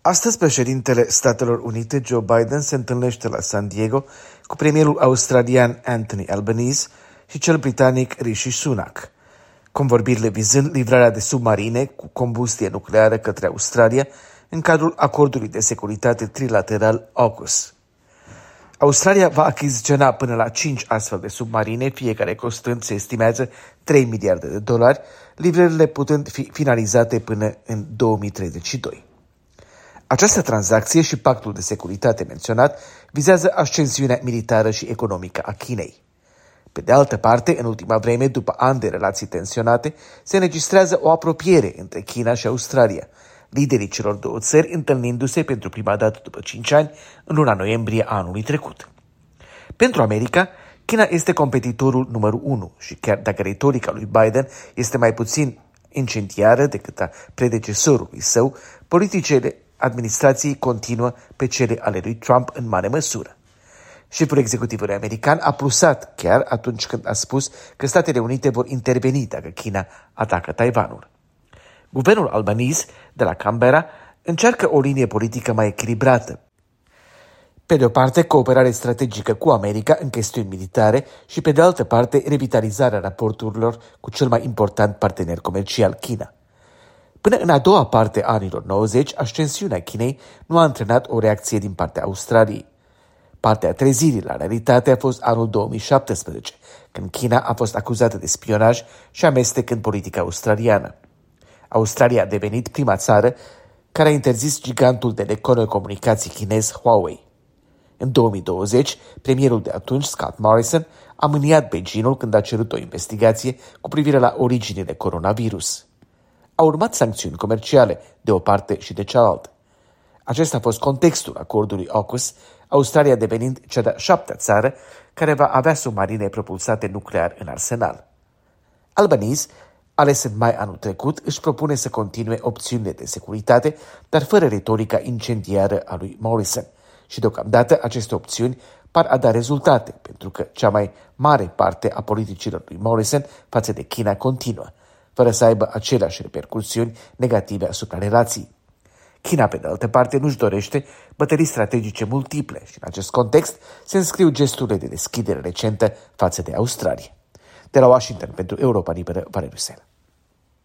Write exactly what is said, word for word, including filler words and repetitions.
Astăzi, președintele Statelor Unite, Joe Biden, se întâlnește la San Diego cu premierul australian Anthony Albanese și cel britanic Rishi Sunak, convorbirile vizând livrarea de submarine cu combustie nucleară către Australia în cadrul acordului de securitate trilateral AUKUS. Australia va achiziționa până la cinci astfel de submarine, fiecare costând, se estimează, trei miliarde de dolari, livrările putând fi finalizate până în două mii treizeci și doi. Această tranzacție și pactul de securitate menționat vizează ascensiunea militară și economică a Chinei. Pe de altă parte, în ultima vreme, după ani de relații tensionate, se înregistrează o apropiere între China și Australia, liderii celor două țări întâlnindu-se pentru prima dată după cinci ani, în luna noiembrie anului trecut. Pentru America, China este competitorul numărul unu și chiar dacă retorica lui Biden este mai puțin incendiară decât a predecesorului său, politicile administrației continuă pe cele ale lui Trump în mare măsură. Șeful executivului american a plusat chiar atunci când a spus că Statele Unite vor interveni dacă China atacă Taiwanul. Guvernul Albanese de la Canberra încearcă o linie politică mai echilibrată. Pe de o parte, cooperare strategică cu America în chestiuni militare și pe de altă parte, revitalizarea raporturilor cu cel mai important partener comercial, China. Până în a doua parte a anilor nouăzeci, ascensiunea Chinei nu a antrenat o reacție din partea Australiei. Partea trezirii la realitate a fost anul două mii șaptesprezece, când China a fost acuzată de spionaj și amestec în politica australiană. Australia a devenit prima țară care a interzis gigantul de telecomunicații chinez Huawei. În două mii douăzeci, premierul de atunci, Scott Morrison, a mâniat Beijingul când a cerut o investigație cu privire la originile coronavirus. Au urmat sancțiuni comerciale de o parte și de cealaltă. Acesta a fost contextul acordului AUKUS, Australia devenind cea de-a șaptea țară care va avea submarine propulsate nuclear în arsenal. Albanese, ales în mai anul trecut, își propune să continue opțiunile de securitate, dar fără retorica incendiară a lui Morrison. Și deocamdată aceste opțiuni par a da rezultate, pentru că cea mai mare parte a politicilor lui Morrison față de China continuă, fără să aibă aceleași repercusiuni negative asupra relației. China, pe de altă parte, nu-și dorește bătălii strategice multiple și, în acest context, se înscriu gesturile de deschidere recentă față de Australia. De la Washington, pentru Europa Liberă, Valeriu Sela.